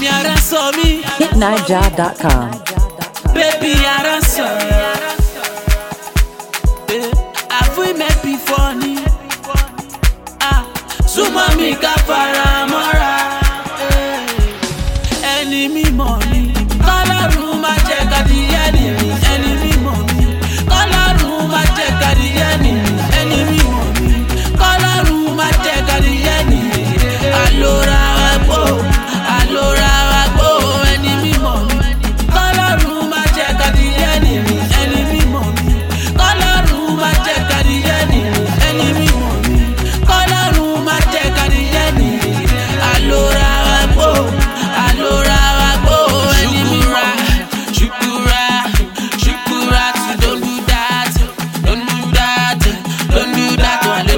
àmì ara sọ mí. HitNiger.com. Baby ara sọ. Have we met before ni? Súnmọ́ mi ká fara mọ́ra. Ẹni mímọ́ mi. Kọ́lọ́run má jẹ́ kádìyẹ ni. Ẹni mímọ́ mi. Kọ́lọ́run má jẹ́ kádìyẹ ni. Ẹni mímọ́ mi. Kọ́lọ́run má jẹ́ kádìyẹ ni. Àlòrà wa gbó. Àlòrà wa gbó. Ẹni mímọ́ mi. Kọ́lọ́run má jẹ́ kádìyẹ ni. Ẹni mímọ́ mi. Kọ́lọ́run má jẹ́ kádìyẹ ni. Ẹni mímọ́ mi. Kọ́lọ́run má jẹ́ kádìyẹ ni. Àlòrà wa gbó. Àlòrà wa gbó. Ẹni mímọ́ mi. Shukura, shukura, don't do that, don't do that, don't do that.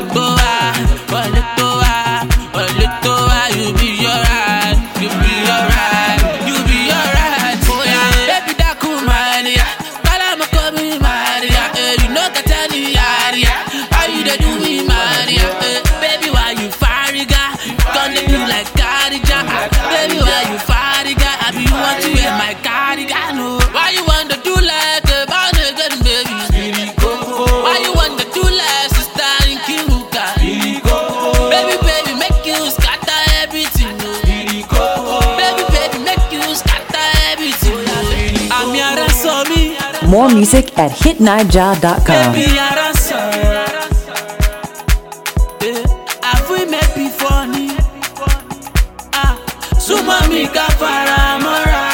You be alright, you be alright, you be alright. Oh yeah, baby that cool man, yeah. Kalama come me man, yeah. You know that any yeah. How you dey do me man, yeah. Baby why you fariga? Gonna be like cardigan. Baby why you fariga? I be you want to wear my cardigan, no. Why you want to do like a bad again, baby? Why you want to do like sister in Kiruka? Baby, baby, make you scatter everything, no. Baby, make you scatter everything, no. Àmì ara sọ mí. More music at HitNiger.com. Baby ara sọ. Have we met before ni? Súnmọ́ mi ká fara mọ́ra.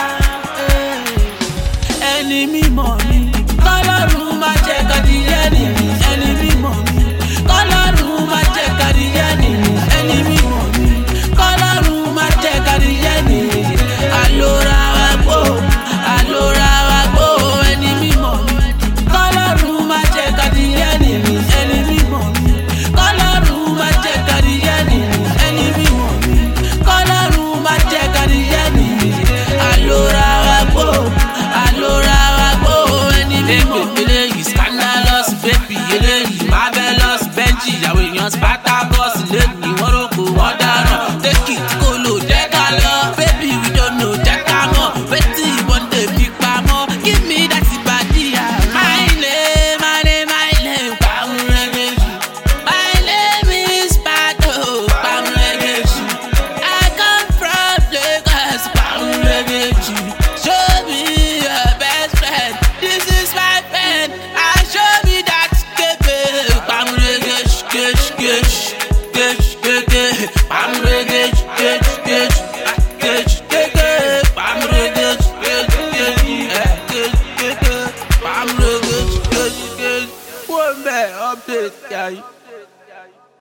Ẹni mímọ́ mi. Kọ́lọ́run má jẹ́ kádìyẹ ni. Ẹni mímọ́ mi. Kọ́lọ́run má jẹ́ kádìyẹ ni. Ẹni mímọ́ mi. Kọ́lọ́run má jẹ́ kádìyẹ ni. Àlòrà wa gbó. Àlòrà wa gbó. Ẹni mímọ́ mi. Kọ́lọ́run má jẹ́ kádìyẹ ni. Ẹni mímọ́ mi. Kọ́lọ́run má jẹ́ kádìyẹ ni. Ẹni mímọ́ mi. Kọ́lọ́run má jẹ́ kádìyẹ ni. Àlòrà wa gbó. Àlòrà wa gbó. Ẹni mímọ́ mi. Eléyìí scandalous baby, eléyìí marvelous Benji, ìyàwó èèyàn Spartacus lẹ́yìn wọ́n rògbò wọ́n dáná. Take it kó lò jẹ́ ká lọ. Baby we don't know jẹ́ ká mọ̀. Wetin ìbọn tèmi pamọ́. Give me that body. My name, Pamregeju. My name is Pato, Pamregeju. I come from Lagos, Pamregeju. Show me your best friend. This is my friend. Show me that kebe. Pamregeju, Pamregeju, Pamregeju, update, guy.